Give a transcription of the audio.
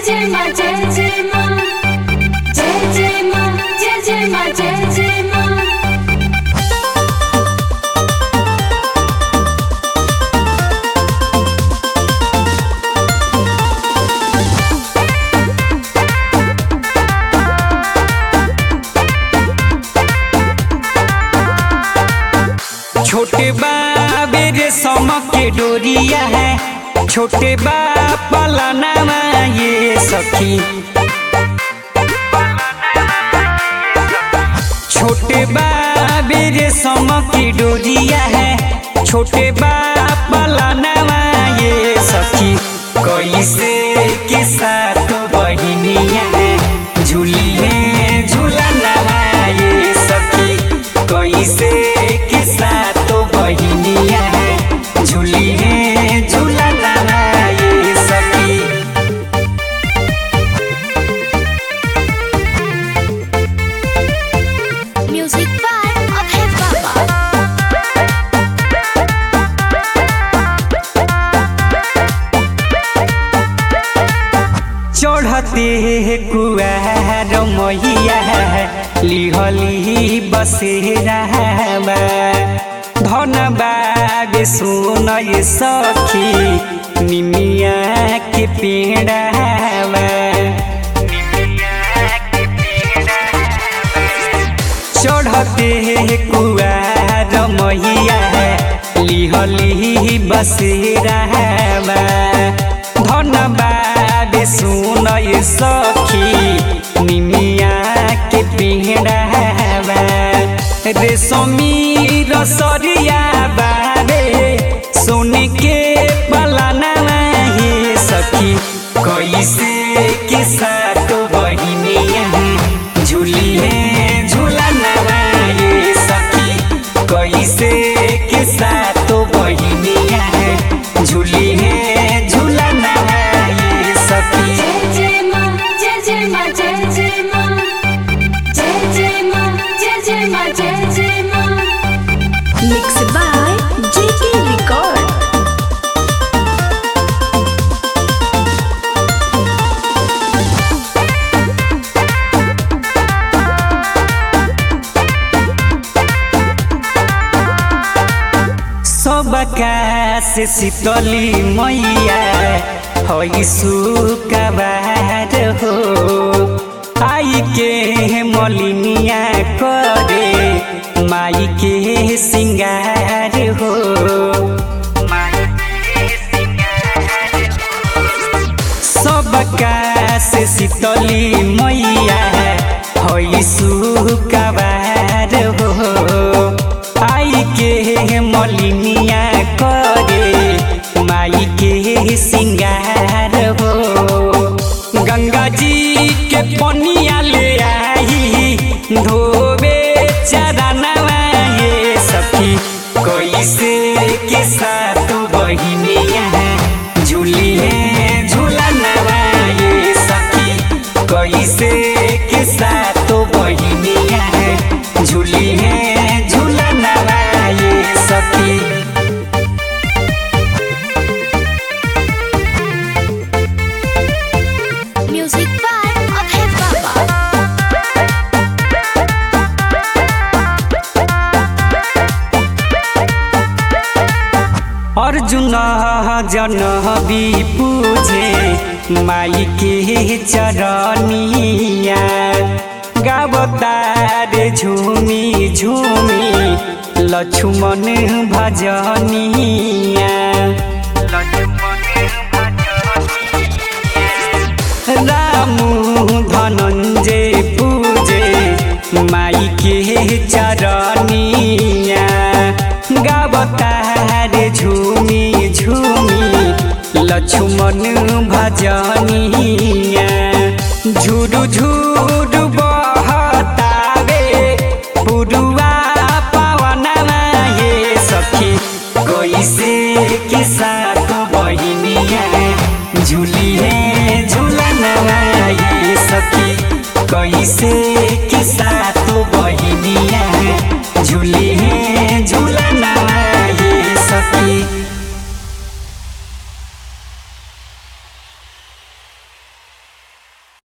जय माँ जय जय माँ जय जय माँ जय जय माँ जय जय माँ। छोटे बाबे रेशम के डोरिया है, छोटे बाप नामा ये सखी। छोटे बाबे रेशम की डोरिया है, छोटे बाप नामा ये सखी। कैसे के साथ बहिनिया है, झूली है झूला नवा ये सखी। कैसे के साथ बहिनिया है, झूली है झूला नवा ये सखी। म्यूजिक बाय अभय बाबा। चढ़ते कुआर मैया लिहली बसेरा धन बाबे सुन सखी निमिया के पेड़ा। चढ़ते कुआर मैया लिहली बसेरा धन बाबे सुन सखी निमिया के पेड़ा। रेशमी रसरिया बाबे सोने के पलाना ये सखी। कैसे के साथ बहिनिया है, झूली है झूला नवा ये सखी। कैसे के साथ बहिनिया है, झूली है झूला नवा ये सखी। जय जय माँ जय जय माँ जय जय माँ जय जय माँ जय जय माँ जय जय माँ। Mix by JK record. सबका से शीतली मैया हई सुकबार हो। आई के मलिनिया करे माई के सिंगार हो। सबका से शीतली मैया हई सुकबार हो। आई के मलिनिया करे माई के सिंगार हो। गंगा जी के पनिया ले आई धोबे चरनवा ये सखी। कैसे के साथ बहिनिया है, झूली है झूला नवा ये सखी। कैसे के साथ बहिनिया है, झूली है झूला नवा ये सखी। म्यूजिक बाय अभय बाबा। अर्जुन जनबी पूजे माई के चरनिया। गावतारे झूमी झूमी लक्ष्मण भजनिया। रामू धनंजय पूजे माई के चरनिया। गावतारे झूमी झूमी लक्ष्मण भजनिया। झुरु झुरु बहतावे पुरुआ पवनवा ये सखी। कैसे के साथ बहिनिया झूली है झूला नवा ये सखी। कैसे के साथ बहिनिया झूली है झूला नवा ये सखी।